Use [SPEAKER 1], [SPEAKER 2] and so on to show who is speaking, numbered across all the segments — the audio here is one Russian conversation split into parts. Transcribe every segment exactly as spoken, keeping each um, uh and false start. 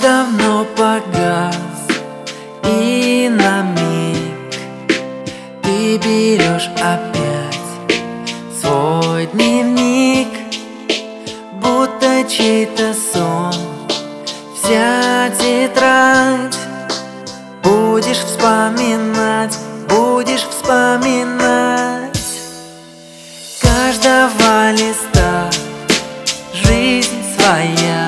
[SPEAKER 1] давно погас, и на миг ты берешь опять свой дневник, будто чей-то сон. Вся тетрадь будешь вспоминать, будешь вспоминать каждого листа. Жизнь своя,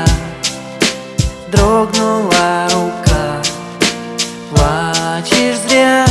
[SPEAKER 1] дрогнула рука, плачешь зря.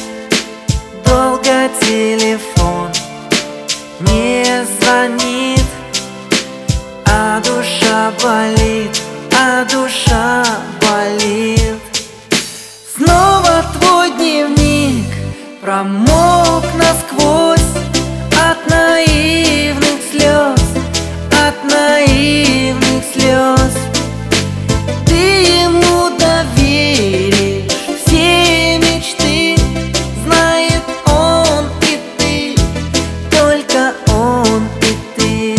[SPEAKER 1] Долго телефон не звонит, а душа болит, а душа болит. Снова твой дневник промок насквозь от наивных слез, от наивных слез. Ты ему доверишь все мечты, знает он и ты, только он и ты.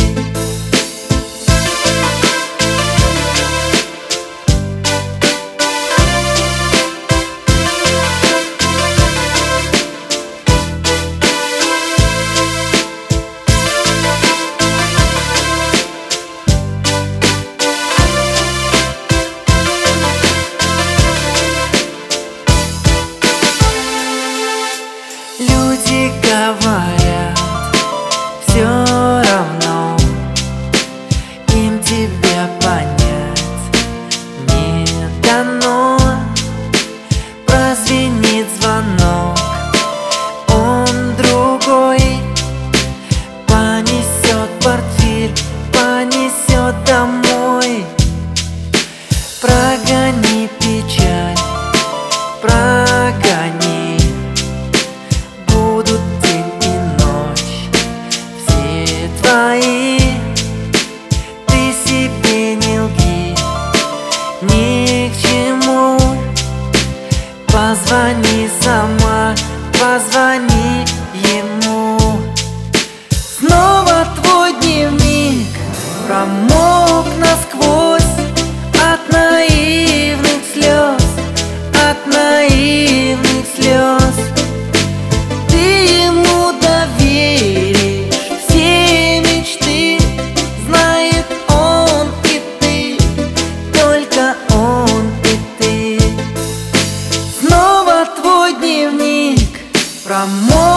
[SPEAKER 1] Люди говорят, все равно им тебя понять не дано. Прозвенит звонок, он другой, понесет портфель, понесет домой. Прогони печаль, прогони, будут день и ночь все твои. Ты себе не лги, ни к чему. Позвони сама, позвони ему. Снова твой дневник промок насквозь от наивных слез, от наивных слез. Ты ему доверишь все мечты, знает он и ты, только он и ты. Снова твой дневник промок